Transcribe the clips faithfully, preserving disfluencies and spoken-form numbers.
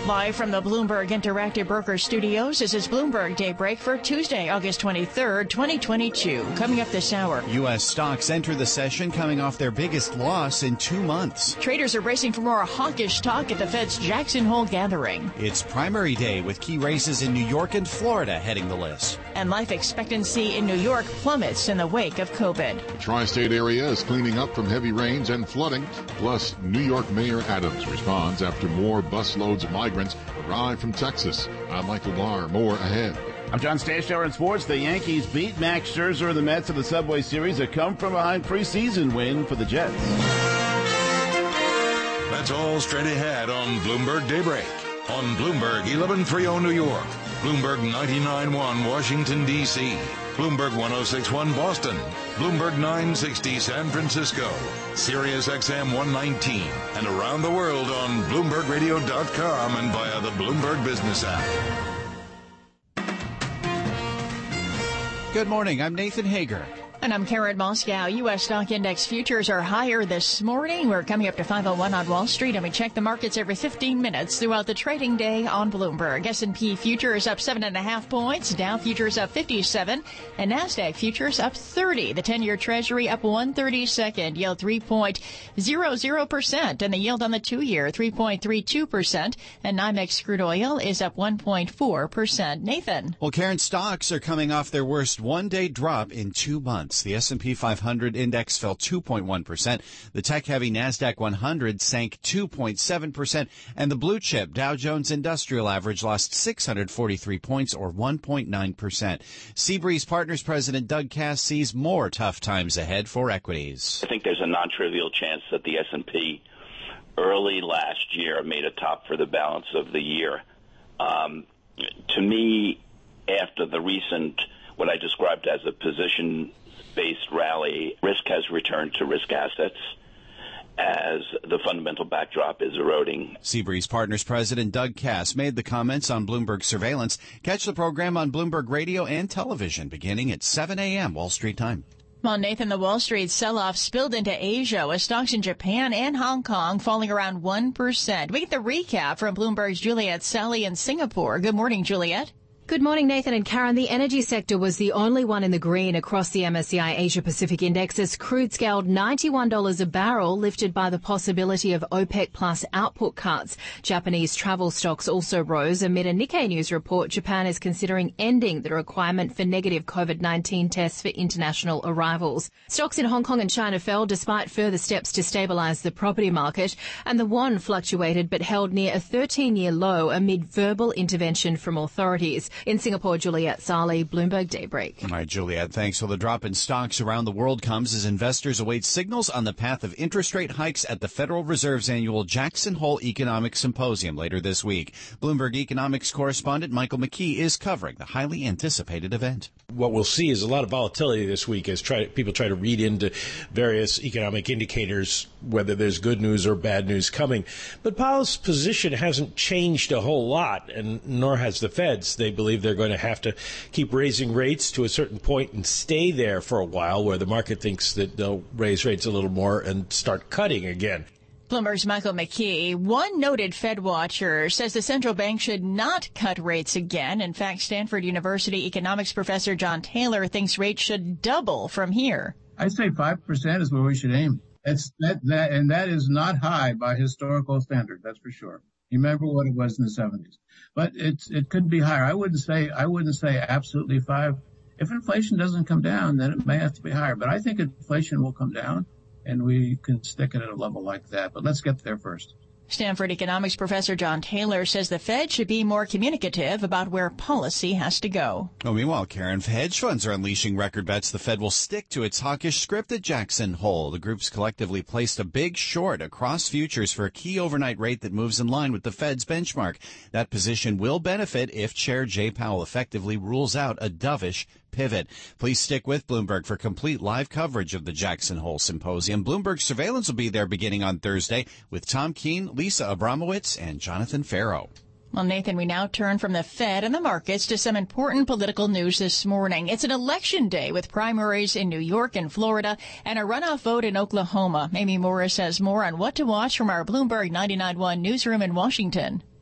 Live from the Bloomberg Interactive Broker Studios, this is Bloomberg Daybreak for Tuesday, August twenty-third, twenty twenty-two. Coming up this hour, U S stocks enter the session coming off their biggest loss in two months. Traders are bracing for more hawkish talk at the Fed's Jackson Hole gathering. It's primary day with key races in New York and Florida heading the list. And life expectancy in New York plummets in the wake of COVID. The tri-state area is cleaning up from heavy rains and flooding. Plus, New York Mayor Adams responds after more busloads of migrants arrive from Texas. I'm Michael Barr. More ahead. I'm John Stashower in sports. The Yankees beat Max Scherzer of the Mets in the Subway Series. A come-from-behind preseason win for the Jets. That's all straight ahead on Bloomberg Daybreak. On Bloomberg eleven thirty New York, Bloomberg ninety-nine point one Washington, D C, Bloomberg ten sixty-one Boston, Bloomberg nine sixty San Francisco, Sirius X M one nineteen, and around the world on Bloomberg Radio dot com and via the Bloomberg Business app. Good morning. I'm Nathan Hager. And I'm Karen Moscow. U S stock index futures are higher this morning. We're coming up to five oh one on Wall Street, and we check the markets every fifteen minutes throughout the trading day on Bloomberg. S and P futures up seven and a half points. Dow futures up fifty-seven, and NASDAQ futures up thirty. The ten-year Treasury up one thirty-second, yield three point zero zero percent, and the yield on the two-year three point three two percent. And NYMEX crude oil is up one point four percent. Nathan. Well, Karen, stocks are coming off their worst one-day drop in two months. The S and P five hundred index fell two point one percent. The tech-heavy NASDAQ one hundred sank two point seven percent. And the blue-chip Dow Jones Industrial Average lost six hundred forty-three points, or one point nine percent. Seabreeze Partners President Doug Cass sees more tough times ahead for equities. I think there's a non-trivial chance that the S and P early last year made a top for the balance of the year. Um, to me, after the recent, what I described as a position based rally, risk has returned to risk assets as the fundamental backdrop is eroding. Seabreeze Partners President Doug Cass made the comments on Bloomberg Surveillance. Catch the program on Bloomberg Radio and television beginning at seven a.m. Wall Street time. Well, Nathan, the Wall Street sell-off spilled into Asia, with stocks in Japan and Hong Kong falling around one percent. We get the recap from Bloomberg's Juliet Sally in Singapore. Good morning, Juliet. Good morning, Nathan and Karen. The energy sector was the only one in the green across the M S C I Asia Pacific Index as crude scaled ninety-one dollars a barrel, lifted by the possibility of OPEC plus output cuts. Japanese travel stocks also rose amid a Nikkei news report. Japan is considering ending the requirement for negative COVID nineteen tests for international arrivals. Stocks in Hong Kong and China fell despite further steps to stabilize the property market, and the yuan fluctuated but held near a thirteen-year low amid verbal intervention from authorities. In Singapore, Juliet Sali, Bloomberg Daybreak. All right, Juliet, thanks. So the drop in stocks around the world comes as investors await signals on the path of interest rate hikes at the Federal Reserve's annual Jackson Hole Economic Symposium later this week. Bloomberg economics correspondent Michael McKee is covering the highly anticipated event. What we'll see is a lot of volatility this week as try, people try to read into various economic indicators, whether there's good news or bad news coming. But Powell's position hasn't changed a whole lot, and nor has the Fed's. They believe they're going to have to keep raising rates to a certain point and stay there for a while, where the market thinks that they'll raise rates a little more and start cutting again. Bloomberg's Michael McKee. One noted Fed watcher says the central bank should not cut rates again. In fact, Stanford University economics professor John Taylor thinks rates should double from here. I'd say five percent is where we should aim. That's that, that, and that is not high by historical standards, that's for sure. You remember what it was in the seventies. But it's, it could be higher. I wouldn't say, I wouldn't say absolutely five. If inflation doesn't come down, then it may have to be higher. But I think inflation will come down, and we can stick it at a level like that. But let's get there first. Stanford economics professor John Taylor says the Fed should be more communicative about where policy has to go. Oh, meanwhile, Karen, hedge funds are unleashing record bets the Fed will stick to its hawkish script at Jackson Hole. The groups collectively placed a big short across futures for a key overnight rate that moves in line with the Fed's benchmark. That position will benefit if Chair Jay Powell effectively rules out a dovish pivot. Please stick with Bloomberg for complete live coverage of the Jackson Hole Symposium. Bloomberg Surveillance will be there beginning on Thursday with Tom Keene, Lisa Abramowitz, and Jonathan Farrow. Well, Nathan, we now turn from the Fed and the markets to some important political news this morning. It's an election day with primaries in New York and Florida and a runoff vote in Oklahoma. Amy Morris has more on what to watch from our Bloomberg ninety-nine point one newsroom in Washington.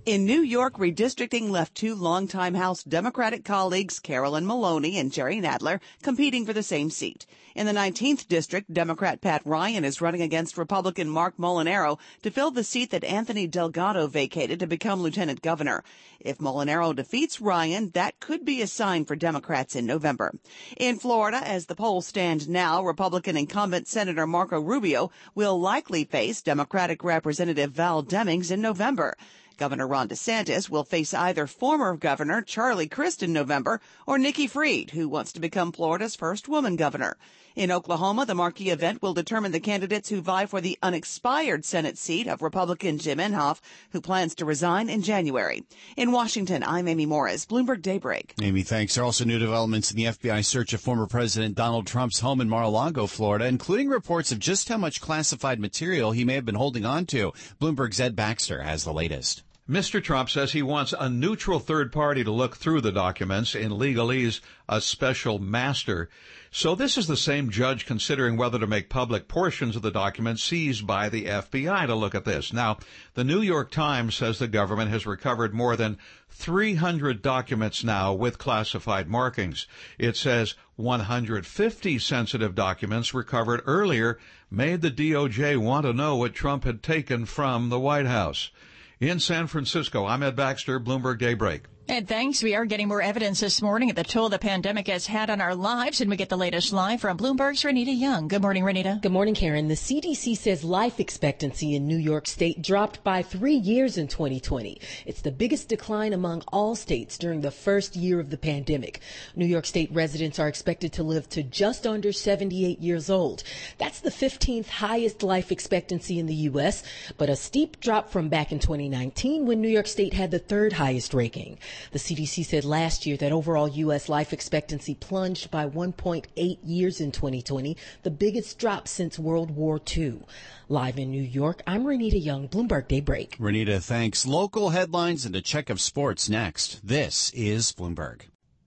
In New York, redistricting left two longtime House Democratic colleagues, Carolyn Maloney and Jerry Nadler, competing for the same seat. In the nineteenth District, Democrat Pat Ryan is running against Republican Mark Molinaro to fill the seat that Anthony Delgado vacated to become lieutenant governor. If Molinaro defeats Ryan, that could be a sign for Democrats in November. In Florida, as the polls stand now, Republican incumbent Senator Marco Rubio will likely face Democratic Representative Val Demings in November. Governor Ron DeSantis will face either former Governor Charlie Crist in November or Nikki Fried, who wants to become Florida's first woman governor. In Oklahoma, the marquee event will determine the candidates who vie for the unexpired Senate seat of Republican Jim Inhofe, who plans to resign in January. In Washington, I'm Amy Morris, Bloomberg Daybreak. Amy, thanks. There are also new developments in the F B I search of former President Donald Trump's home in Mar-a-Lago, Florida, including reports of just how much classified material he may have been holding on to. Bloomberg's Ed Baxter has the latest. Mister Trump says he wants a neutral third party to look through the documents, in legalese, a special master. So this is the same judge considering whether to make public portions of the documents seized by the F B I to look at this. Now, the New York Times says the government has recovered more than three hundred documents now with classified markings. It says one hundred fifty sensitive documents recovered earlier made the D O J want to know what Trump had taken from the White House. In San Francisco, I'm Ed Baxter, Bloomberg Daybreak. And thanks. We are getting more evidence this morning of the toll the pandemic has had on our lives. And we get the latest live from Bloomberg's Renita Young. Good morning, Renita. Good morning, Karen. The C D C says life expectancy in New York State dropped by three years in twenty twenty. It's the biggest decline among all states during the first year of the pandemic. New York State residents are expected to live to just under seventy-eight years old. That's the fifteenth highest life expectancy in the U S, but a steep drop from back in twenty nineteen when New York State had the third highest ranking. The C D C said last year that overall U S life expectancy plunged by one point eight years in twenty twenty, the biggest drop since World War Two. Live in New York, I'm Renita Young, Bloomberg Daybreak. Renita, thanks. Local headlines and a check of sports next. This is Bloomberg.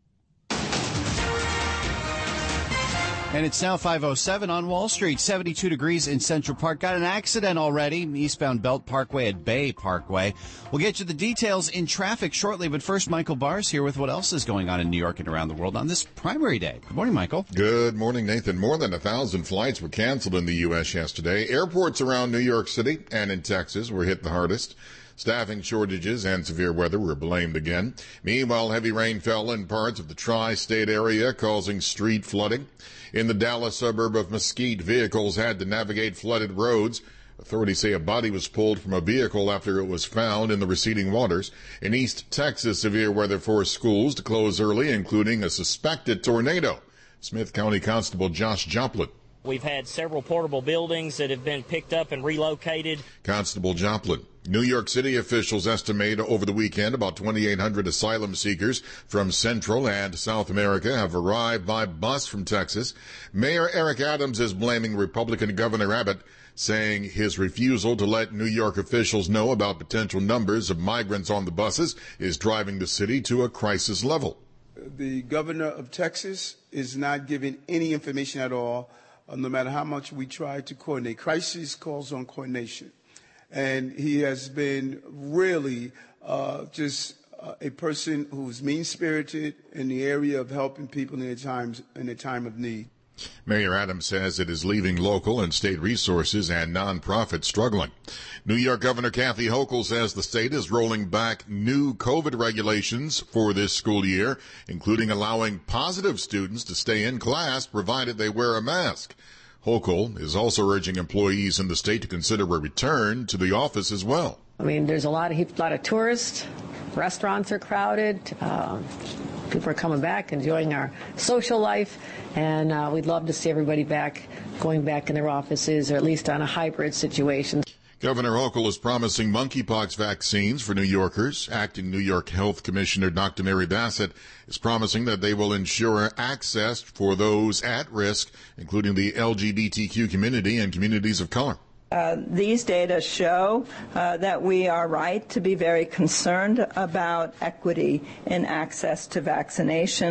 And it's now five oh seven on Wall Street, seventy-two degrees in Central Park. Got an accident already, eastbound Belt Parkway at Bay Parkway. We'll get you the details in traffic shortly, but first, Michael Barr's here with what else is going on in New York and around the world on this primary day. Good morning, Michael. Good morning, Nathan. More than a thousand flights were canceled in the U S yesterday. Airports around New York City and in Texas were hit the hardest. Staffing shortages and severe weather were blamed again. Meanwhile, heavy rain fell in parts of the tri-state area, causing street flooding. In the Dallas suburb of Mesquite, vehicles had to navigate flooded roads. Authorities say a body was pulled from a vehicle after it was found in the receding waters. In East Texas, severe weather forced schools to close early, including a suspected tornado. Smith County Constable Josh Joplin. We've had several portable buildings that have been picked up and relocated. Constable Joplin. New York City officials estimate over the weekend about twenty-eight hundred asylum seekers from Central and South America have arrived by bus from Texas. Mayor Eric Adams is blaming Republican Governor Abbott, saying his refusal to let New York officials know about potential numbers of migrants on the buses is driving the city to a crisis level. The governor of Texas is not giving any information at all, uh, no matter how much we try to coordinate. Crisis calls on coordination. And he has been really uh, just uh, a person who's mean-spirited in the area of helping people in their times in their time of need. Mayor Adams says it is leaving local and state resources and nonprofits struggling. New York Governor Kathy Hochul says the state is rolling back new COVID regulations for this school year, including allowing positive students to stay in class provided they wear a mask. Hochul is also urging employees in the state to consider a return to the office as well. I mean, there's a lot of a lot of tourists. Restaurants are crowded. Uh, people are coming back, enjoying our social life, and uh, we'd love to see everybody back, going back in their offices, or at least on a hybrid situation. Governor Hochul is promising monkeypox vaccines for New Yorkers. Acting New York Health Commissioner Doctor Mary Bassett is promising that they will ensure access for those at risk, including the L G B T Q community and communities of color. Uh, these data show uh, that we are right to be very concerned about equity in access to vaccination.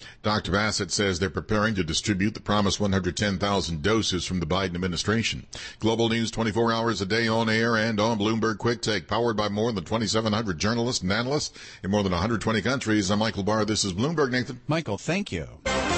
Doctor Bassett says they're preparing to distribute the promised one hundred ten thousand doses from the Biden administration. Global news twenty-four hours a day on air and on Bloomberg Quick Take, powered by more than twenty-seven hundred journalists and analysts in more than one hundred twenty countries. I'm Michael Barr. This is Bloomberg, Nathan. Michael, thank you.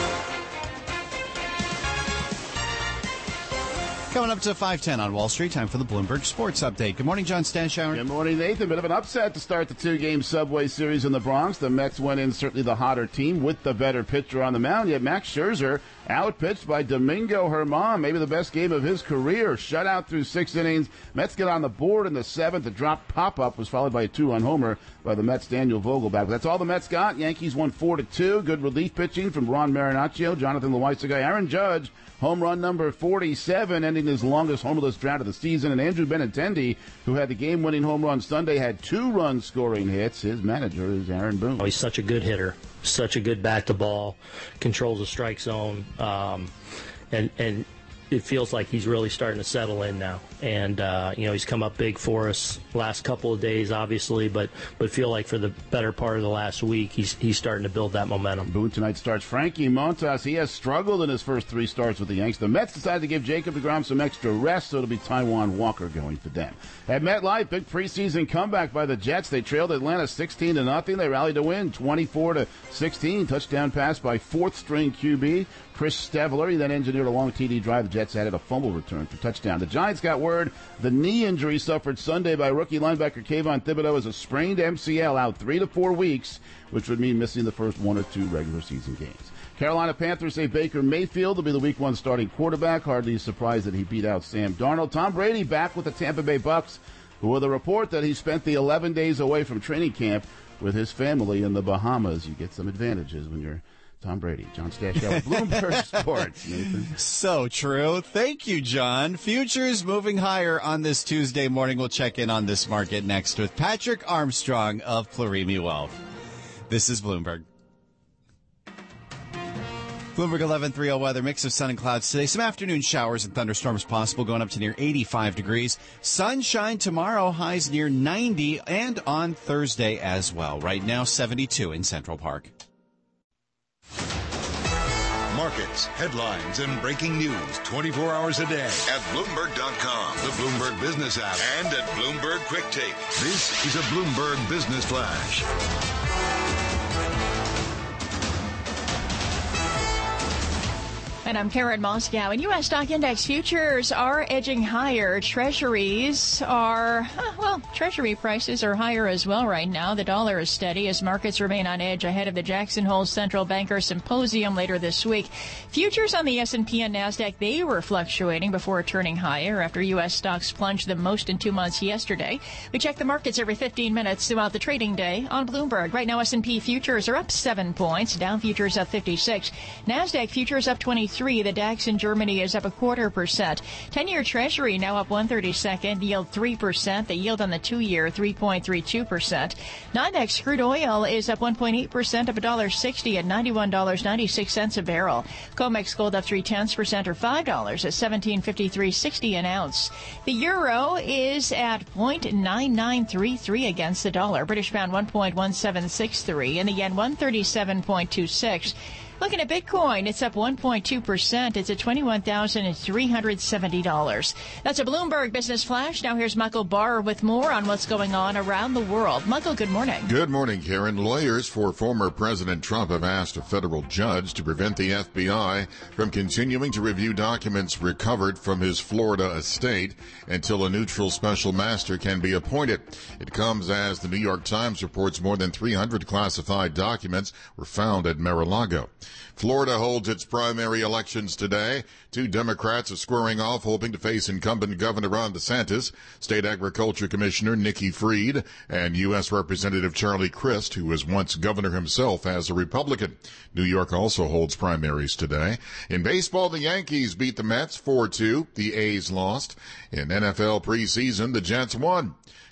Coming up to five ten on Wall Street, time for the Bloomberg Sports Update. Good morning, John Stashower. Good morning, Nathan. Bit of an upset to start the two-game Subway Series in the Bronx. The Mets went in certainly the hotter team with the better pitcher on the mound, yet Max Scherzer outpitched by Domingo Germán, maybe the best game of his career. Shutout through six innings. Mets get on the board in the seventh. The drop pop-up was followed by a two-run homer by the Mets' Daniel Vogelbach. But that's all the Mets got. Yankees won four to two. Good relief pitching from Ron Marinaccio, Jonathan Loaisiga, Aaron Judge. Home run number forty-seven, ending his longest homerless drought of the season. And Andrew Benintendi, who had the game-winning home run Sunday, had two run-scoring hits. His manager is Aaron Boone. Oh, he's such a good hitter, such a good bat-to-ball, controls the strike zone, um, and and it feels like he's really starting to settle in now. And, uh, you know, he's come up big for us last couple of days, obviously, but but feel like for the better part of the last week, he's he's starting to build that momentum. Boone tonight starts Frankie Montas. He has struggled in his first three starts with the Yanks. The Mets decided to give Jacob deGrom some extra rest, so it'll be Taijuan Walker going for them. At MetLife, big preseason comeback by the Jets. They trailed Atlanta sixteen to nothing. They rallied to win twenty-four to sixteen. Touchdown pass by fourth-string Q B Chris Stevler. He then engineered a long T D drive. The Jets added a fumble return for touchdown. The Giants got word the knee injury suffered Sunday by rookie linebacker Kayvon Thibodeau is a sprained M C L, out three to four weeks, which would mean missing the first one or two regular season games. Carolina Panthers say Baker Mayfield will be the week one starting quarterback. Hardly a surprise that he beat out Sam Darnold. Tom Brady back with the Tampa Bay Bucks, with a report that he spent the eleven days away from training camp with his family in the Bahamas. You get some advantages when you're Tom Brady. John Stashower, Bloomberg Sports. Nathan. So true. Thank you, John. Futures moving higher on this Tuesday morning. We'll check in on this market next with Patrick Armstrong of Plurimi Wealth. This is Bloomberg. Bloomberg eleven thirty weather, mix of sun and clouds today. Some afternoon showers and thunderstorms possible, going up to near eighty-five degrees. Sunshine tomorrow, highs near ninety, and on Thursday as well. Right now, seventy-two in Central Park. Markets, headlines, and breaking news twenty-four hours a day at Bloomberg dot com, the Bloomberg Business app, and at Bloomberg Quick Take. This is a Bloomberg Business Flash. And I'm Karen Moscow. And U S stock index futures are edging higher. Treasuries are, well, Treasury prices are higher as well right now. The dollar is steady as markets remain on edge ahead of the Jackson Hole Central Banker Symposium later this week. Futures on the S and P and NASDAQ, they were fluctuating before turning higher after U S stocks plunged the most in two months yesterday. We check the markets every fifteen minutes throughout the trading day on Bloomberg. Right now, S and P futures are up seven points. Dow futures up fifty-six. NASDAQ futures up twenty-three. The DAX in Germany is up a quarter percent. ten-year Treasury now up one thirty-second, yield three percent. The yield on the two-year, three point three two percent. NYMEX crude oil is up one point eight percent, up one dollar sixty at ninety-one dollars and ninety-six cents a barrel. COMEX gold up three tenths percent or five dollars at seventeen fifty-three sixty an ounce. The euro is at zero point nine nine three three against the dollar. British pound one point one seven six three, and the yen one thirty-seven point two six. Looking at Bitcoin, it's up one point two percent. It's at twenty-one thousand three hundred seventy dollars. That's a Bloomberg Business Flash. Now here's Michael Barr with more on what's going on around the world. Michael, good morning. Good morning, Karen. Lawyers for former President Trump have asked a federal judge to prevent the F B I from continuing to review documents recovered from his Florida estate until a neutral special master can be appointed. It comes as the New York Times reports more than three hundred classified documents were found at Mar-a-Lago. Florida holds its primary elections today. Two Democrats are squaring off, hoping to face incumbent Governor Ron DeSantis, State Agriculture Commissioner Nikki Fried, and U S Representative Charlie Crist, who was once governor himself as a Republican. New York also holds primaries today. In baseball, the Yankees beat the Mets four two. The A's lost. In N F L preseason, the Jets won.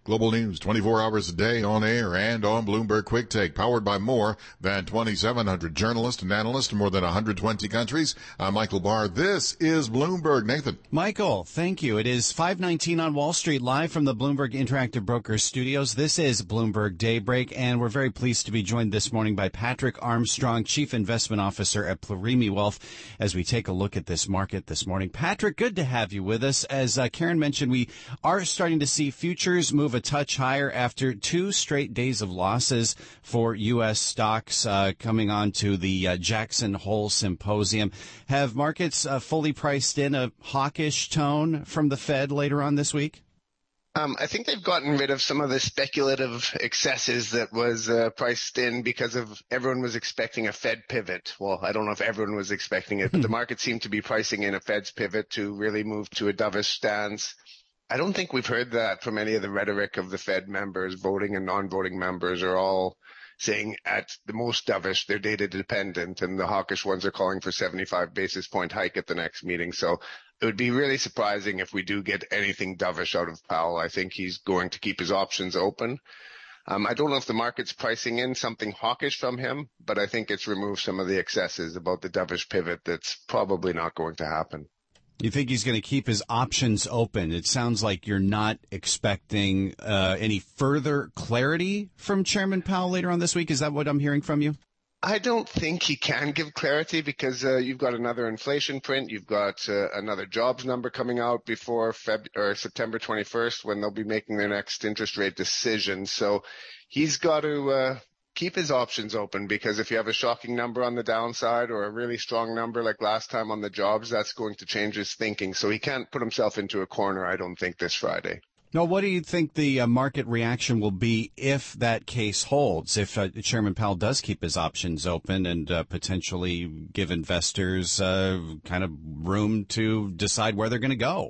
Global news twenty-four hours a day on air and on Bloomberg Quick Take, powered by more than twenty-seven hundred journalists and analysts in more than one hundred twenty countries. I'm Michael Barr. This is Bloomberg. Nathan. Michael, thank you. It is five nineteen on Wall Street, live from the Bloomberg Interactive Brokers studios. This is Bloomberg Daybreak, and we're very pleased to be joined this morning by Patrick Armstrong, Chief Investment Officer at Plurimi Wealth, as we take a look at this market this morning. Patrick, good to have you with us. As uh, Karen mentioned, we are starting to see futures move a touch higher after two straight days of losses for U S stocks uh, coming on to the uh, Jackson Hole Symposium. Have markets uh, fully priced in a hawkish tone from the Fed later on this week? Um, I think they've gotten rid of some of the speculative excesses that was uh, priced in because of everyone was expecting a Fed pivot. Well, I don't know if everyone was expecting it, but the market seemed to be pricing in a Fed's pivot to really move to a dovish stance. I don't think we've heard that from any of the rhetoric of the Fed members. Voting and non-voting members are all saying at the most dovish, they're data dependent, and the hawkish ones are calling for seventy-five basis point hike at the next meeting. So it would be really surprising if we do get anything dovish out of Powell. I think he's going to keep his options open. Um, I don't know if the market's pricing in something hawkish from him, but I think it's removed some of the excesses about the dovish pivot that's probably not going to happen. You think he's going to keep his options open? It sounds like you're not expecting uh, any further clarity from Chairman Powell later on this week. Is that what I'm hearing from you? I don't think he can give clarity because uh, you've got another inflation print. You've got uh, another jobs number coming out before Feb- or September twenty-first when they'll be making their next interest rate decision. So he's got to uh, keep his options open, because if you have a shocking number on the downside or a really strong number like last time on the jobs, that's going to change his thinking. So he can't put himself into a corner, I don't think, this Friday. Now, what do you think the uh, market reaction will be if that case holds, if uh, Chairman Powell does keep his options open and uh, potentially give investors uh, kind of room to decide where they're going to go?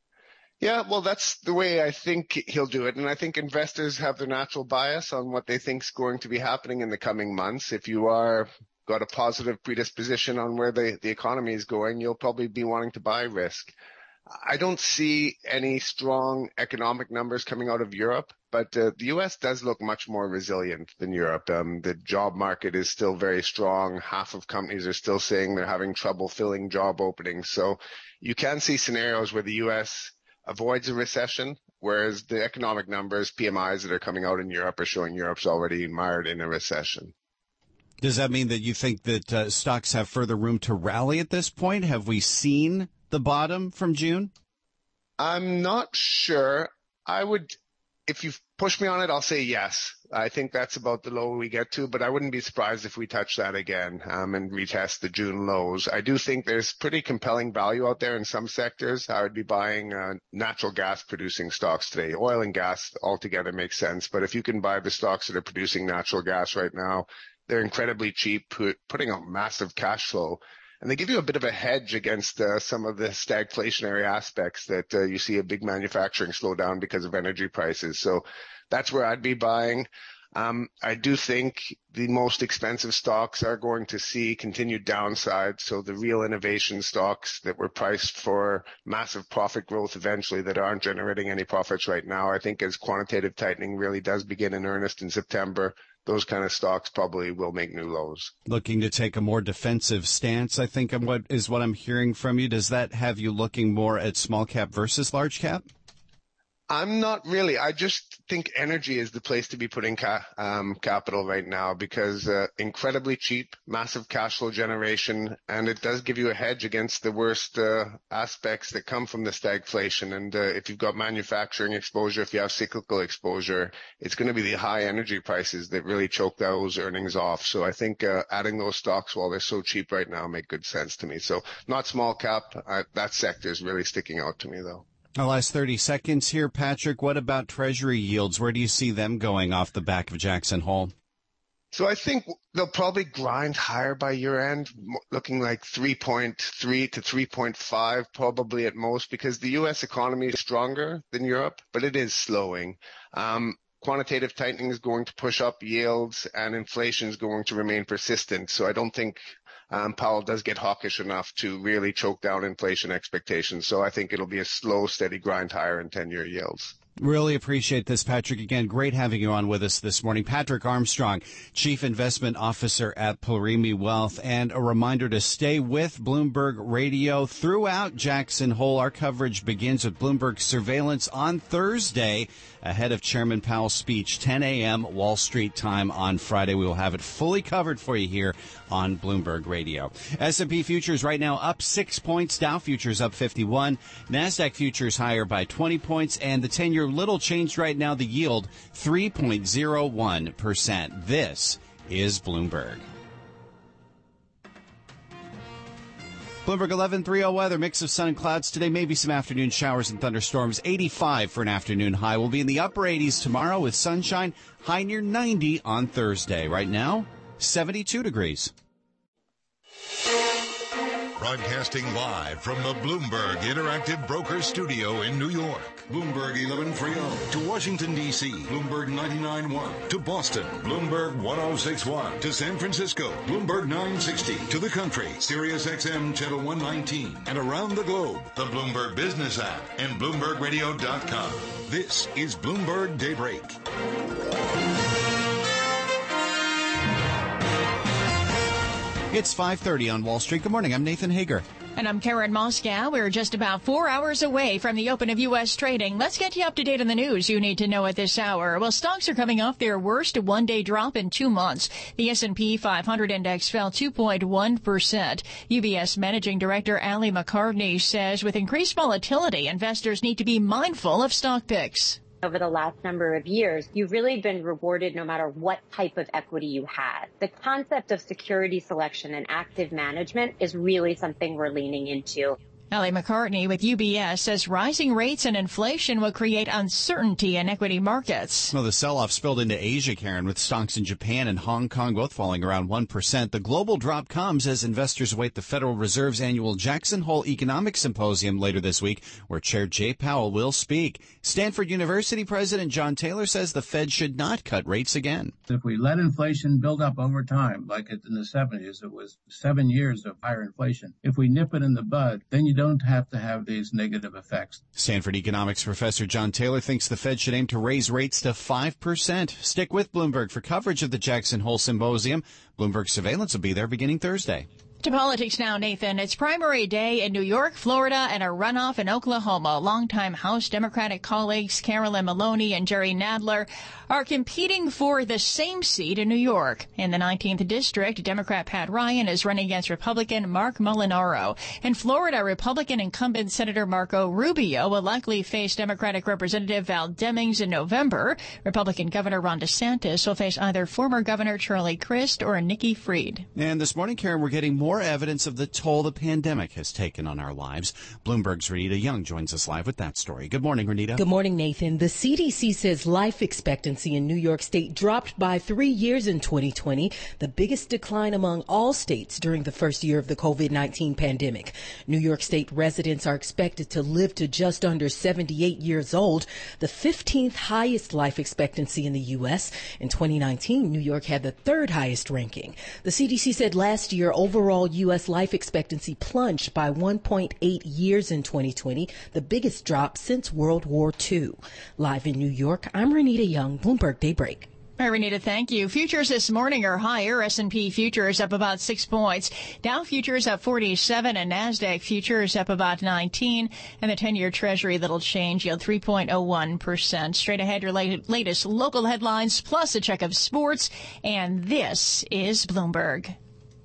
Yeah, well, that's the way I think he'll do it. And I think investors have their natural bias on what they think is going to be happening in the coming months. If you are got a positive predisposition on where the, the economy is going, you'll probably be wanting to buy risk. I don't see any strong economic numbers coming out of Europe, but uh, the U S does look much more resilient than Europe. Um, the job market is still very strong. Half of companies are still saying they're having trouble filling job openings. So you can see scenarios where the U S avoids a recession, whereas the economic numbers, P M Is that are coming out in Europe are showing Europe's already mired in a recession. Does that mean that you think that uh, stocks have further room to rally at this point? Have we seen the bottom from June? I'm not sure. I would, if you push me on it, I'll say yes. I think that's about the low we get to, but I wouldn't be surprised if we touch that again um, and retest the June lows. I do think there's pretty compelling value out there in some sectors. I would be buying uh, natural gas producing stocks today. Oil and gas altogether makes sense, but if you can buy the stocks that are producing natural gas right now, they're incredibly cheap, put, putting out massive cash flow. And they give you a bit of a hedge against uh, some of the stagflationary aspects that uh, you see a big manufacturing slowdown because of energy prices. So that's where I'd be buying. Um, I do think the most expensive stocks are going to see continued downside. So the real innovation stocks that were priced for massive profit growth eventually that aren't generating any profits right now, I think as quantitative tightening really does begin in earnest in September, those kind of stocks probably will make new lows. Looking to take a more defensive stance, I think what is what I'm hearing from you. Does that have you looking more at small cap versus large cap? I'm not really. I just think energy is the place to be putting ca- um, capital right now because uh, incredibly cheap, massive cash flow generation, and it does give you a hedge against the worst uh, aspects that come from the stagflation. And uh, if you've got manufacturing exposure, if you have cyclical exposure, it's going to be the high energy prices that really choke those earnings off. So I think uh, adding those stocks while they're so cheap right now make good sense to me. So not small cap. Uh, that sector is really sticking out to me, though. The last thirty seconds here, Patrick. What about Treasury yields? Where do you see them going off the back of Jackson Hole? So I think they'll probably grind higher by year end, looking like three point three to three point five probably at most, because the U S economy is stronger than Europe, but it is slowing. Um, quantitative tightening is going to push up yields and inflation is going to remain persistent. So I don't think Um, Powell does get hawkish enough to really choke down inflation expectations. So I think it'll be a slow, steady grind higher in ten-year yields. Really appreciate this, Patrick. Again, great having you on with us this morning. Patrick Armstrong, Chief Investment Officer at Plurimi Wealth. And a reminder to stay with Bloomberg Radio throughout Jackson Hole. Our coverage begins with Bloomberg Surveillance on Thursday ahead of Chairman Powell's speech, ten a.m. Wall Street time on Friday. We will have it fully covered for you here on Bloomberg Radio. S and P futures right now up six points. Dow futures up fifty-one. NASDAQ futures higher by twenty points. And the ten-year little changed right now. The yield three point zero one percent. This is Bloomberg. Bloomberg eleven thirty weather, mix of sun and clouds today, maybe some afternoon showers and thunderstorms. eighty-five for an afternoon high. We'll be in the upper eighties tomorrow with sunshine, high near ninety on Thursday. Right now, seventy-two degrees. Broadcasting live from the Bloomberg Interactive Broker Studio in New York. Bloomberg eleven thirty to Washington, D C. Bloomberg ninety-nine point one to Boston. Bloomberg ten sixty-one to San Francisco. Bloomberg nine sixty to the country. Sirius X M Channel one nineteen. And around the globe, the Bloomberg Business app and Bloomberg Radio dot com. This is Bloomberg Daybreak. It's five thirty on Wall Street. Good morning. I'm Nathan Hager. And I'm Karen Moscow. We're just about four hours away from the open of U S trading. Let's get you up to date on the news you need to know at this hour. Well, stocks are coming off their worst one-day drop in two months. The S and P five hundred index fell two point one percent. U B S Managing Director Ali McCartney says with increased volatility, investors need to be mindful of stock picks. Over the last number of years, you've really been rewarded no matter what type of equity you had. The concept of security selection and active management is really something we're leaning into. Ali McCartney with U B S says rising rates and inflation will create uncertainty in equity markets. Well, the sell-off spilled into Asia, Karen, with stocks in Japan and Hong Kong both falling around one percent. The global drop comes as investors await the Federal Reserve's annual Jackson Hole Economic Symposium later this week, where Chair Jay Powell will speak. Stanford University President John Taylor says the Fed should not cut rates again. If we let inflation build up over time, like in the seventies, it was seven years of higher inflation. If we nip it in the bud, then you don't don't have to have these negative effects. Stanford economics professor John Taylor thinks the Fed should aim to raise rates to five percent. Stick with Bloomberg for coverage of the Jackson Hole Symposium. Bloomberg Surveillance will be there beginning Thursday. To politics now, Nathan. It's primary day in New York, Florida, and a runoff in Oklahoma. Longtime House Democratic colleagues Carolyn Maloney and Jerry Nadler are competing for the same seat in New York. In the nineteenth District, Democrat Pat Ryan is running against Republican Mark Molinaro. In Florida, Republican incumbent Senator Marco Rubio will likely face Democratic Representative Val Demings in November. Republican Governor Ron DeSantis will face either former Governor Charlie Crist or Nikki Fried. And this morning, Karen, we're getting more More evidence of the toll the pandemic has taken on our lives. Bloomberg's Renita Young joins us live with that story. Good morning, Renita. Good morning, Nathan. The C D C says life expectancy in New York State dropped by three years in twenty twenty, the biggest decline among all states during the first year of the COVID nineteen pandemic. New York State residents are expected to live to just under seventy-eight years old, the fifteenth highest life expectancy in the U S. In twenty nineteen, New York had the third highest ranking. The C D C said last year overall U S life expectancy plunged by one point eight years in twenty twenty, the biggest drop since World War Two. Live in New York, I'm Renita Young, Bloomberg Daybreak. All right, Renita, thank you. Futures this morning are higher. S and P futures up about six points. Dow futures up forty-seven and NASDAQ futures up about nineteen. And the ten-year Treasury, little change, yield three point oh one percent. Straight ahead, your latest local headlines, plus a check of sports. And this is Bloomberg.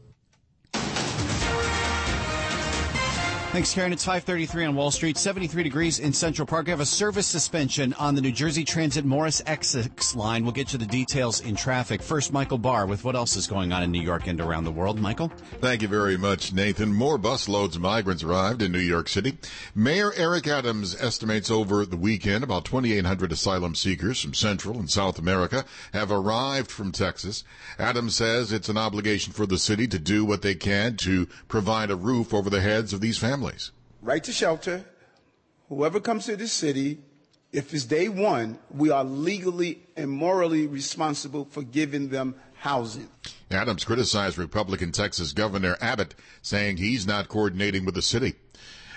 Thanks, Karen. It's five thirty-three on Wall Street, seventy-three degrees in Central Park. We have a service suspension on the New Jersey Transit Morris Essex line. We'll get you the details in traffic. First, Michael Barr with what else is going on in New York and around the world. Michael? Thank you very much, Nathan. More busloads of migrants arrived in New York City. Mayor Eric Adams estimates over the weekend about twenty-eight hundred asylum seekers from Central and South America have arrived from Texas. Adams says it's an obligation for the city to do what they can to provide a roof over the heads of these families. Right to shelter. Whoever comes to this city, if it's day one, we are legally and morally responsible for giving them housing. Adams criticized Republican Texas Governor Abbott, saying he's not coordinating with the city.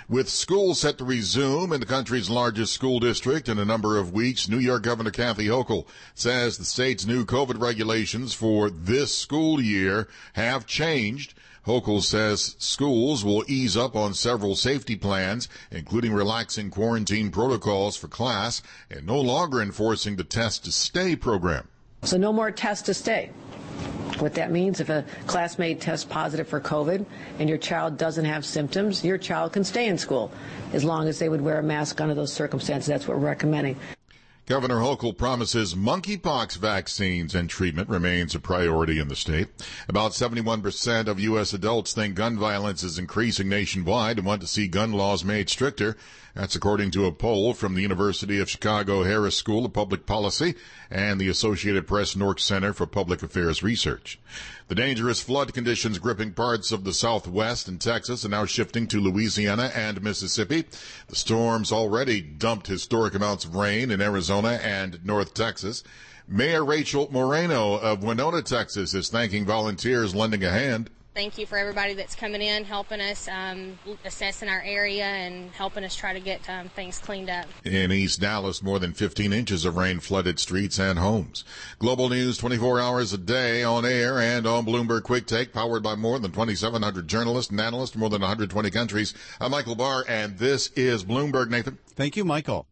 With school set to resume in the country's largest school district in a number of weeks, New York Governor Kathy Hochul says the state's new COVID regulations for this school year have changed. Hochul says schools will ease up on several safety plans, including relaxing quarantine protocols for class and no longer enforcing the test to stay program. So no more test to stay. What that means, if a classmate tests positive for COVID and your child doesn't have symptoms, your child can stay in school as long as they would wear a mask under those circumstances. That's what we're recommending. Governor Hochul promises monkeypox vaccines and treatment remains a priority in the state. About seventy-one percent of U S adults think gun violence is increasing nationwide and want to see gun laws made stricter. That's according to a poll from the University of Chicago Harris School of Public Policy and the Associated Press Nork Center for Public Affairs Research. The dangerous flood conditions gripping parts of the Southwest and Texas are now shifting to Louisiana and Mississippi. The storms already dumped historic amounts of rain in Arizona and North Texas. Mayor Rachel Moreno of Winona, Texas, is thanking volunteers lending a hand. Thank you for everybody that's coming in, helping us, um, assessing our area and helping us try to get um, things cleaned up. In East Dallas, more than fifteen inches of rain flooded streets and homes. Global News twenty-four hours a day on air and on Bloomberg Quick Take, powered by more than twenty-seven hundred journalists and analysts from more than one hundred twenty countries. I'm Michael Barr, and this is Bloomberg. Nathan. Thank you, Michael.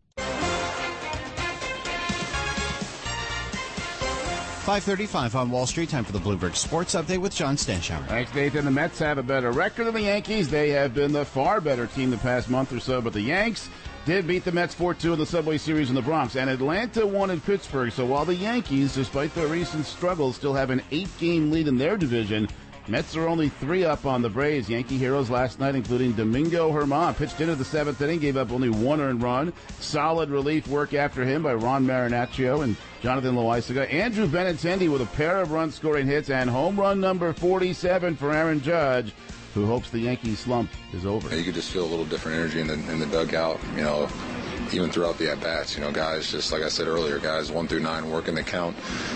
five thirty-five on Wall Street. Time for the Bloomberg Sports Update with John Stanshauer. Thanks, Nathan. The Mets have a better record than the Yankees. They have been the far better team the past month or so, but the Yanks did beat the Mets four two in the Subway Series in the Bronx, and Atlanta won in Pittsburgh. So while the Yankees, despite their recent struggles, still have an eight-game lead in their division, Mets are only three up on the Braves. Yankee heroes last night, including Domingo Germán, pitched into the seventh inning, gave up only one earned run. Solid relief work after him by Ron Marinaccio and Jonathan Loaizaga. Andrew Benintendi with a pair of run-scoring hits and home run number forty-seven for Aaron Judge, who hopes the Yankee slump is over. You could just feel a little different energy in the, in the dugout, you know, even throughout the at-bats. You know, guys, just like I said earlier, guys one through nine working the count,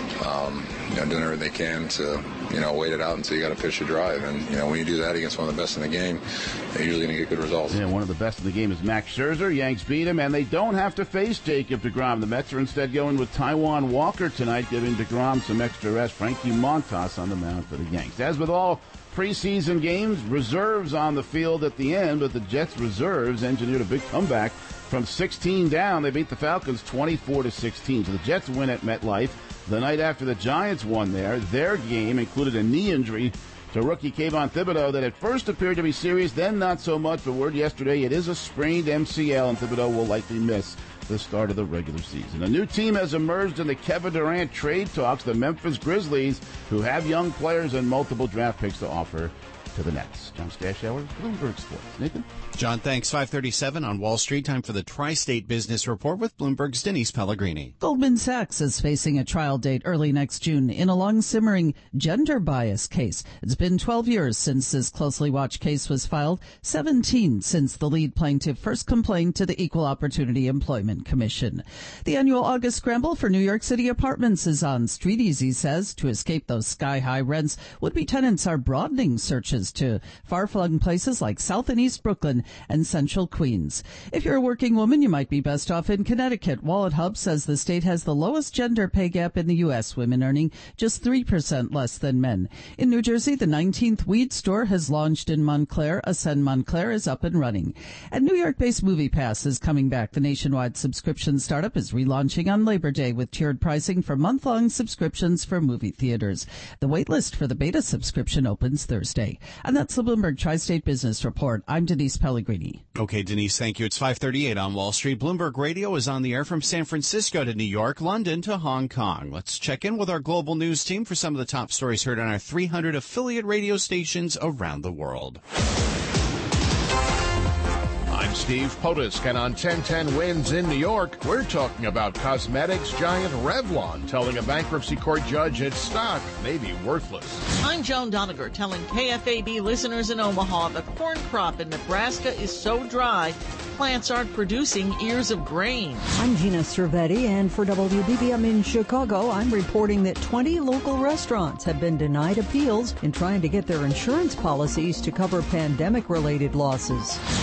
um, you know, doing everything they can to, you know, wait it out until you got to pitch a drive. And, you know, when you do that against one of the best in the game, you're usually going to get good results. Yeah, one of the best in the game is Max Scherzer. Yanks beat him, and they don't have to face Jacob deGrom. The Mets are instead going with Taijuan Walker tonight, giving deGrom some extra rest. Frankie Montas on the mound for the Yanks. As with all preseason games, reserves on the field at the end, but the Jets reserves engineered a big comeback. From sixteen down, they beat the Falcons twenty-four to sixteen. So the Jets win at MetLife the night after the Giants won there. Their game included a knee injury to rookie Kayvon Thibodeau that at first appeared to be serious, then not so much. But word yesterday, it is a sprained M C L, and Thibodeau will likely miss the start of the regular season. A new team has emerged in the Kevin Durant trade talks, the Memphis Grizzlies, who have young players and multiple draft picks to offer to the Nets. John Stanshauer, Bloomberg Sports. Nathan? John, thanks. five thirty-seven on Wall Street. Time for the Tri-State Business Report with Bloomberg's Denise Pellegrini. Goldman Sachs is facing a trial date early next June in a long-simmering gender bias case. It's been twelve years since this closely watched case was filed, seventeen since the lead plaintiff first complained to the Equal Opportunity Employment Commission. The annual August scramble for New York City apartments is on. StreetEasy says to escape those sky-high rents, would-be tenants are broadening searches to far-flung places like South and East Brooklyn and Central Queens. If you're a working woman, you might be best off in Connecticut. Wallet Hub says the state has the lowest gender pay gap in the U S, women earning just three percent less than men. In New Jersey, the nineteenth weed store has launched in Montclair. Ascend Montclair is up and running. And New York-based MoviePass is coming back. The nationwide subscription startup is relaunching on Labor Day with tiered pricing for month-long subscriptions for movie theaters. The waitlist for the beta subscription opens Thursday. And that's the Bloomberg Tri-State Business Report. I'm Denise Pellegrini. Okay, Denise, thank you. It's five thirty-eight on Wall Street. Bloomberg Radio is on the air from San Francisco to New York, London to Hong Kong. Let's check in with our global news team for some of the top stories heard on our three hundred affiliate radio stations around the world. I'm Steve Potusk, and on ten ten Wins in New York, we're talking about cosmetics giant Revlon telling a bankruptcy court judge its stock may be worthless. I'm Joan Doniger, telling K F A B listeners in Omaha the corn crop in Nebraska is so dry, plants aren't producing ears of grain. I'm Gina Cervetti, and for W B B M in Chicago, I'm reporting that twenty local restaurants have been denied appeals in trying to get their insurance policies to cover pandemic-related losses.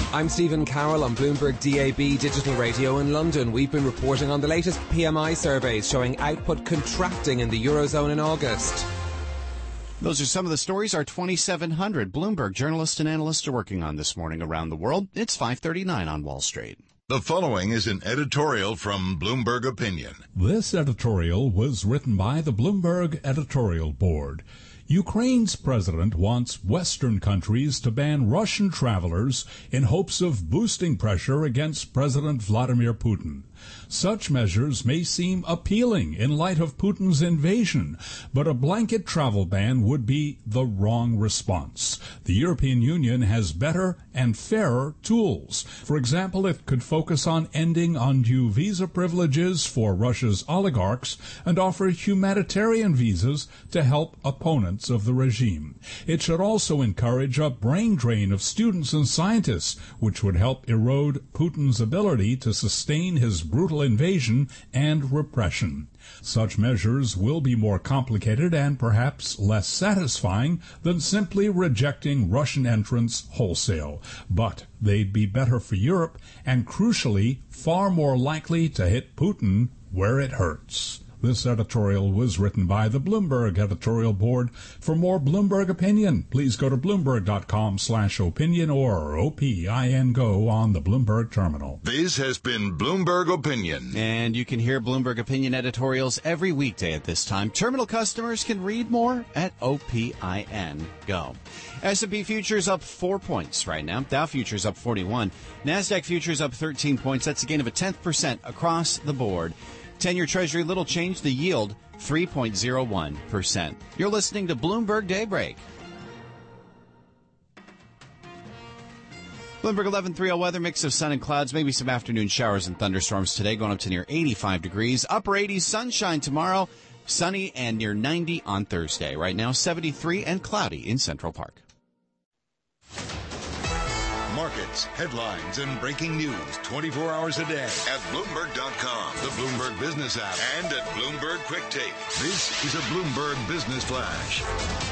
I'm Stephen Carroll on Bloomberg D A B Digital Radio in London. We've been reporting on the latest P M I surveys showing output contracting in the Eurozone in August. Those are some of the stories our twenty-seven hundred Bloomberg journalists and analysts are working on this morning around the world. It's five thirty-nine on Wall Street. The following is an editorial from Bloomberg Opinion. This editorial was written by the Bloomberg Editorial Board. Ukraine's president wants Western countries to ban Russian travelers in hopes of boosting pressure against President Vladimir Putin. Such measures may seem appealing in light of Putin's invasion, but a blanket travel ban would be the wrong response. The European Union has better and fairer tools. For example, it could focus on ending undue visa privileges for Russia's oligarchs and offer humanitarian visas to help opponents of the regime. It should also encourage a brain drain of students and scientists, which would help erode Putin's ability to sustain his brutal invasion and repression. Such measures will be more complicated and perhaps less satisfying than simply rejecting Russian entrance wholesale. But they'd be better for Europe and, crucially, far more likely to hit Putin where it hurts. This editorial was written by the Bloomberg Editorial Board. For more Bloomberg Opinion, please go to Bloomberg.com slash opinion or O P I N Go on the Bloomberg Terminal. This has been Bloomberg Opinion. And you can hear Bloomberg Opinion editorials every weekday at this time. Terminal customers can read more at O P I N Go. S and P futures up four points right now. Dow futures up forty-one. NASDAQ futures up thirteen points. That's a gain of a tenth percent across the board. ten-year Treasury, little change. The yield, three point zero one percent. You're listening to Bloomberg Daybreak. Bloomberg eleven thirty weather, mix of sun and clouds, maybe some afternoon showers and thunderstorms today, going up to near eighty-five degrees. Upper eighties, sunshine tomorrow, sunny and near ninety on Thursday. Right now, seventy-three and cloudy in Central Park. Markets, headlines, and breaking news twenty-four hours a day at Bloomberg dot com, the Bloomberg Business app, and at Bloomberg Quick Take. This is a Bloomberg Business Flash.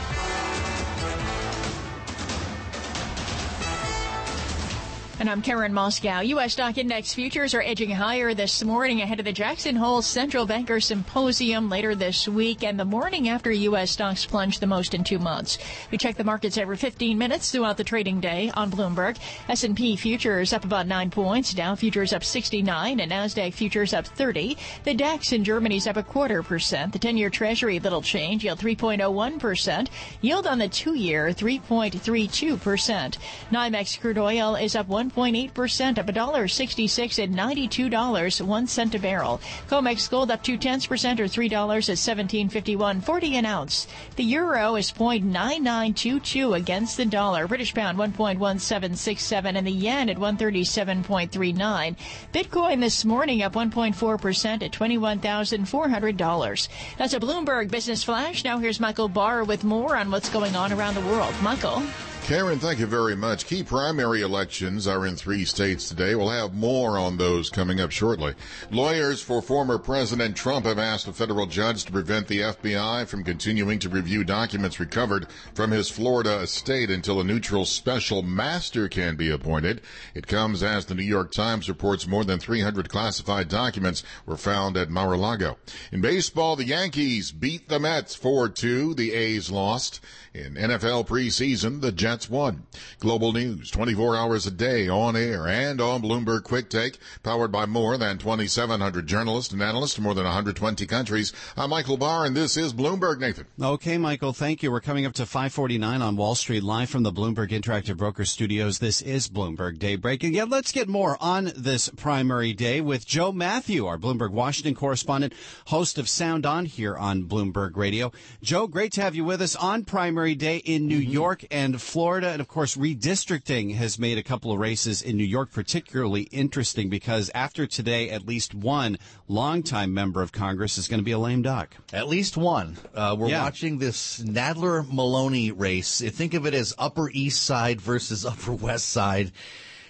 And I'm Karen Moscow. U S stock index futures are edging higher this morning ahead of the Jackson Hole Central Banker Symposium later this week and the morning after U S stocks plunged the most in two months. We check the markets every fifteen minutes throughout the trading day on Bloomberg. S and P futures up about nine points. Dow futures up sixty-nine and NASDAQ futures up thirty. The DAX in Germany's up a quarter percent. The ten-year Treasury, little change, yield three point oh one percent. Yield on the two-year, three point three two percent. NYMEX crude oil is up one point eight percent, up one dollar sixty-six at ninety-two dollars one cent a barrel. COMEX gold up two tenths percent or three dollars at seventeen fifty-one forty an ounce. The euro is zero point nine nine two two against the dollar. British pound one point one seven six seven and the yen at one thirty-seven point three nine. Bitcoin this morning up one point four percent at twenty-one thousand four hundred dollars. That's a Bloomberg Business Flash. Now here's Michael Barr with more on what's going on around the world. Michael. Karen, thank you very much. Key primary elections are in three states today. We'll have more on those coming up shortly. Lawyers for former President Trump have asked a federal judge to prevent the F B I from continuing to review documents recovered from his Florida estate until a neutral special master can be appointed. It comes as the New York Times reports more than three hundred classified documents were found at Mar-a-Lago. In baseball, the Yankees beat the Mets four two. The A's lost. In N F L preseason, the Jets won. Global news, twenty-four hours a day, on air and on Bloomberg Quick Take, powered by more than twenty-seven hundred journalists and analysts in more than one hundred twenty countries. I'm Michael Barr, and this is Bloomberg, Nathan. Okay, Michael, thank you. We're coming up to five forty-nine on Wall Street, live from the Bloomberg Interactive Brokers Studios. This is Bloomberg Daybreak. And yet, let's get more on this primary day with Joe Matthew, our Bloomberg Washington correspondent, host of Sound On here on Bloomberg Radio. Joe, great to have you with us on primary day in New mm-hmm. York and Florida. And of course, redistricting has made a couple of races in New York particularly interesting because after today, at least one longtime member of Congress is going to be a lame duck. At least one. Uh, we're yeah. watching this Nadler-Maloney race. Think of it as Upper East Side versus Upper West Side.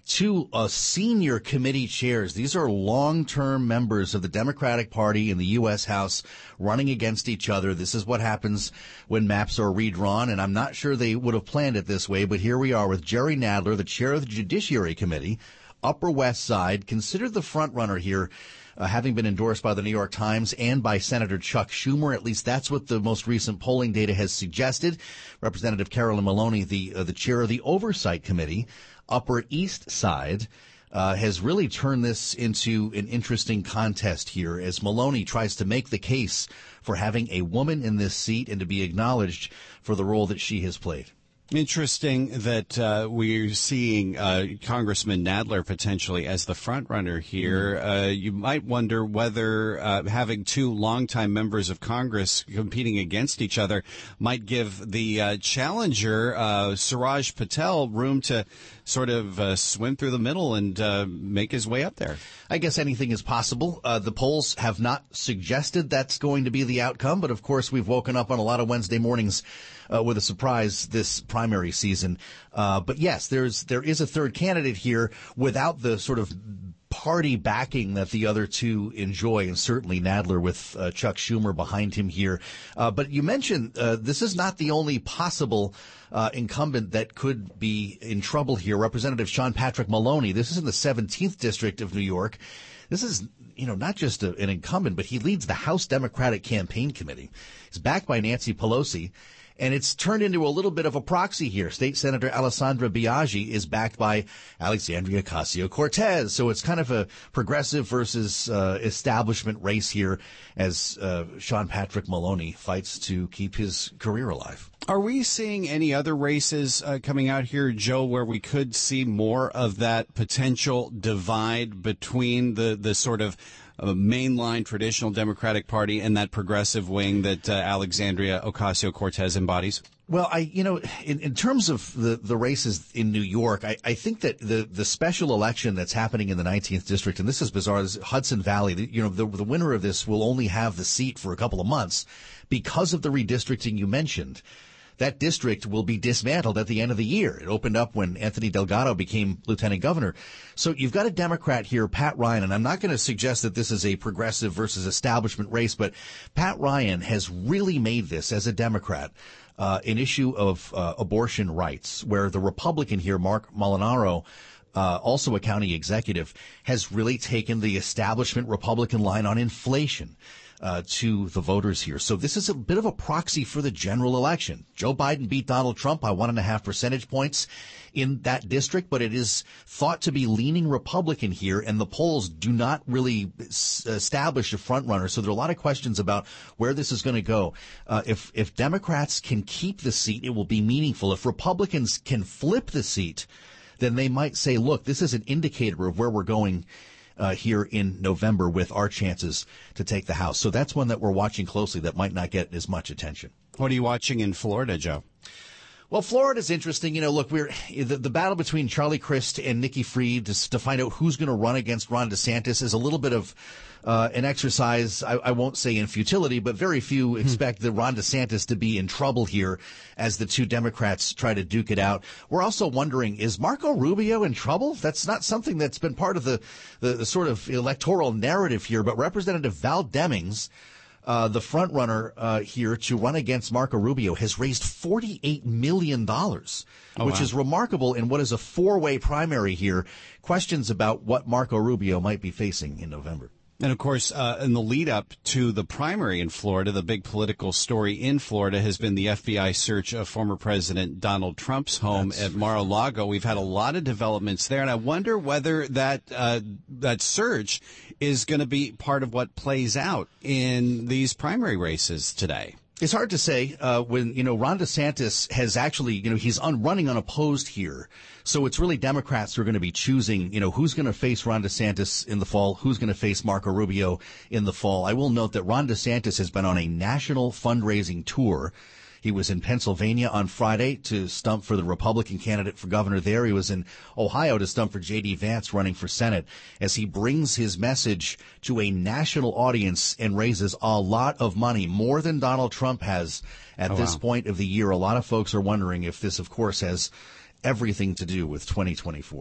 two uh, senior committee chairs. These are long-term members of the Democratic Party in the U S House running against each other. This is what happens when maps are redrawn, and I'm not sure they would have planned it this way, but here we are with Jerry Nadler, the chair of the Judiciary Committee, Upper West Side, considered the front runner here, uh, having been endorsed by the New York Times and by Senator Chuck Schumer. At least that's what the most recent polling data has suggested. Representative Carolyn Maloney, the uh, the chair of the Oversight Committee, Upper East Side, uh, has really turned this into an interesting contest here as Maloney tries to make the case for having a woman in this seat and to be acknowledged for the role that she has played. Interesting that uh, we're seeing uh, Congressman Nadler potentially as the front runner here. Uh, you might wonder whether uh, having two longtime members of Congress competing against each other might give the uh, challenger, uh, Suraj Patel, room to sort of uh, swim through the middle and uh, make his way up there. I guess anything is possible. Uh, the polls have not suggested that's going to be the outcome, but of course we've woken up on a lot of Wednesday mornings uh, with a surprise this primary season. Uh, but yes, there's there is a third candidate here without the sort of party backing that the other two enjoy, and certainly Nadler with uh, Chuck Schumer behind him here. Uh, but you mentioned uh, this is not the only possible uh, incumbent that could be in trouble here. Representative Sean Patrick Maloney, this is in the seventeenth District of New York. This is, you know, not just a, an incumbent, but he leads the House Democratic Campaign Committee. He's backed by Nancy Pelosi. And it's turned into a little bit of a proxy here. State Senator Alessandra Biaggi is backed by Alexandria Ocasio-Cortez. So it's kind of a progressive versus uh, establishment race here as uh, Sean Patrick Maloney fights to keep his career alive. Are we seeing any other races uh, coming out here, Joe, where we could see more of that potential divide between the, the sort of a mainline traditional Democratic Party and that progressive wing that uh, Alexandria Ocasio-Cortez embodies? Well, I, you know, in, in terms of the, the races in New York, I, I think that the, the special election that's happening in the nineteenth District, and this is bizarre, this is Hudson Valley, the, you know, the, the winner of this will only have the seat for a couple of months because of the redistricting you mentioned. That district will be dismantled at the end of the year. It opened up when Anthony Delgado became lieutenant governor. So you've got a Democrat here, Pat Ryan, and I'm not going to suggest that this is a progressive versus establishment race, but Pat Ryan has really made this, as a Democrat, uh, an issue of uh, abortion rights, where the Republican here, Mark Molinaro, uh, also a county executive, has really taken the establishment Republican line on inflation Uh, to the voters here. So this is a bit of a proxy for the general election. Joe Biden beat Donald Trump by one and a half percentage points in that district, but it is thought to be leaning Republican here, and the polls do not really s- establish a front runner. So there are a lot of questions about where this is going to go. Uh, if, if Democrats can keep the seat, it will be meaningful. If Republicans can flip the seat, then they might say, look, this is an indicator of where we're going Uh, here in November with our chances to take the House. So that's one that we're watching closely that might not get as much attention. What are you watching in Florida, Joe? Well, Florida's interesting. You know, look, we're the, the battle between Charlie Crist and Nikki Fried to, to find out who's going to run against Ron DeSantis is a little bit of uh, an exercise, I, I won't say in futility, but very few expect the Ron DeSantis to be in trouble here as the two Democrats try to duke it out. We're also wondering, is Marco Rubio in trouble? That's not something that's been part of the, the, the sort of electoral narrative here, but Representative Val Demings, Uh, the front runner uh, here to run against Marco Rubio, has raised forty-eight million dollars, oh, which wow. is remarkable in what is a four-way primary here. Questions about what Marco Rubio might be facing in November. And, of course, uh, in the lead-up to the primary in Florida, the big political story in Florida has been the F B I search of former President Donald Trump's home That's at Mar-a-Lago. We've had a lot of developments there, and I wonder whether that uh, that search is going to be part of what plays out in these primary races today. It's hard to say uh, when, you know, Ron DeSantis has actually, you know, he's un- running unopposed here. So it's really Democrats who are going to be choosing, you know, who's going to face Ron DeSantis in the fall, who's going to face Marco Rubio in the fall. I will note that Ron DeSantis has been on a national fundraising tour. He was in Pennsylvania on Friday to stump for the Republican candidate for governor there. He was in Ohio to stump for J D Vance running for Senate as he brings his message to a national audience and raises a lot of money, more than Donald Trump has at oh, this wow. point of the year. A lot of folks are wondering if this, of course, has everything to do with twenty twenty-four.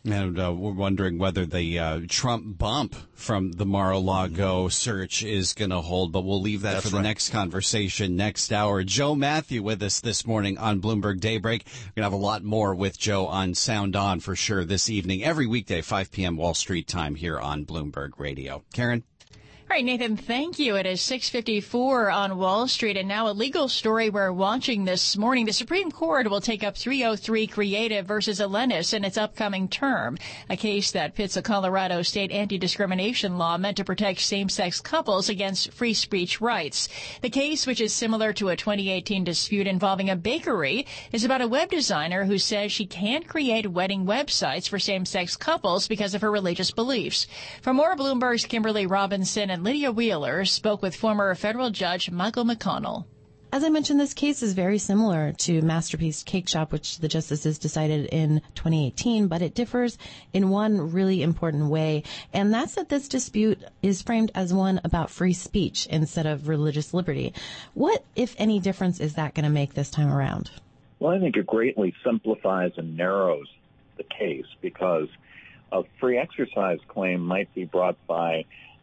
And uh, we're wondering whether the uh, Trump bump from the Mar-a-Lago search is going to hold, but we'll leave that That's for the right. next conversation next hour. Joe Matthew with us this morning on Bloomberg Daybreak. We're going to have a lot more with Joe on Sound On for sure this evening, every weekday, five p.m. Wall Street time here on Bloomberg Radio. Karen? All right, Nathan, thank you. It is six fifty-four on Wall Street, and now a legal story we're watching this morning. The Supreme Court will take up three oh three Creative versus Elenis in its upcoming term, a case that pits a Colorado state anti-discrimination law meant to protect same-sex couples against free speech rights. The case, which is similar to a twenty eighteen dispute involving a bakery, is about a web designer who says she can't create wedding websites for same-sex couples because of her religious beliefs. For more, Bloomberg's Kimberly Robinson and Lydia Wheeler spoke with former federal judge Michael McConnell. As I mentioned, this case is very similar to Masterpiece Cake Shop, which the justices decided in twenty eighteen, but it differs in one really important way, and that's that this dispute is framed as one about free speech instead of religious liberty. What, if any, difference is that going to make this time around? Well, I think it greatly simplifies and narrows the case because a free exercise claim might be brought by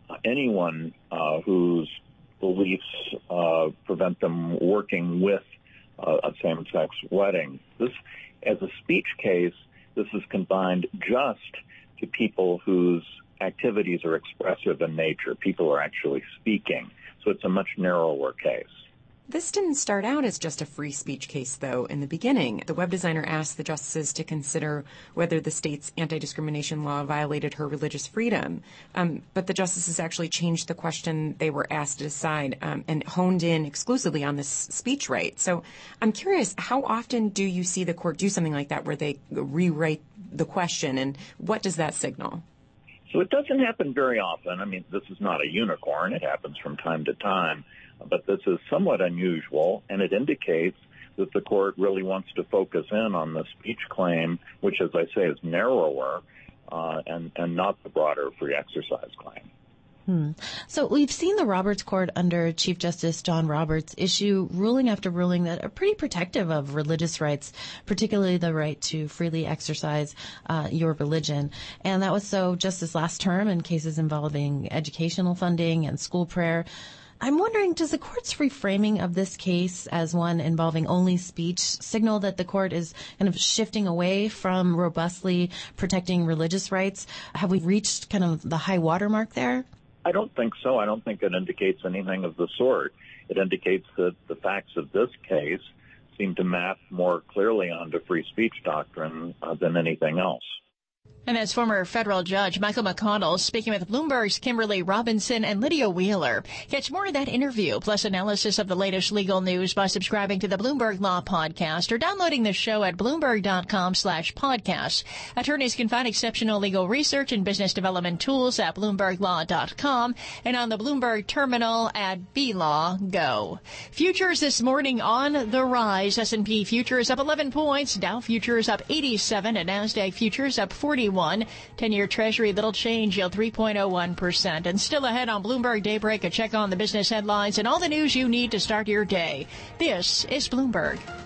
anyone uh, whose beliefs uh, prevent them working with uh, a same-sex wedding. This, as a speech case, this is confined just to people whose activities are expressive in nature. People are actually speaking. So it's a much narrower case. This didn't start out as just a free speech case, though. In the beginning, the web designer asked the justices to consider whether the state's anti-discrimination law violated her religious freedom. Um, but the justices actually changed the question they were asked to decide um, and honed in exclusively on this speech right. So I'm curious, how often do you see the court do something like that where they rewrite the question, and what does that signal? So it doesn't happen very often. I mean, this is not a unicorn. It happens from time to time. But this is somewhat unusual, and it indicates that the court really wants to focus in on the speech claim, which, as I say, is narrower uh, and, and not the broader free exercise claim. Hmm. So we've seen the Roberts Court under Chief Justice John Roberts issue ruling after ruling that are pretty protective of religious rights, particularly the right to freely exercise uh, your religion. And that was so just this last term in cases involving educational funding and school prayer. I'm wondering, does the court's reframing of this case as one involving only speech signal that the court is kind of shifting away from robustly protecting religious rights? Have we reached kind of the high watermark there? I don't think so. I don't think it indicates anything of the sort. It indicates that the facts of this case seem to map more clearly onto free speech doctrine uh, than anything else. And that's former federal judge Michael McConnell speaking with Bloomberg's Kimberly Robinson and Lydia Wheeler. Catch more of that interview, plus analysis of the latest legal news by subscribing to the Bloomberg Law Podcast or downloading the show at Bloomberg.com slash podcast. Attorneys can find exceptional legal research and business development tools at Bloomberg Law dot com and on the Bloomberg terminal at B Law Go. Futures this morning on the rise. S and P futures up eleven points. Dow futures up eighty-seven and NASDAQ futures up forty-one. ten-year Treasury, little change, yield three point oh one percent. And still ahead on Bloomberg Daybreak, a check on the business headlines and all the news you need to start your day. This is Bloomberg.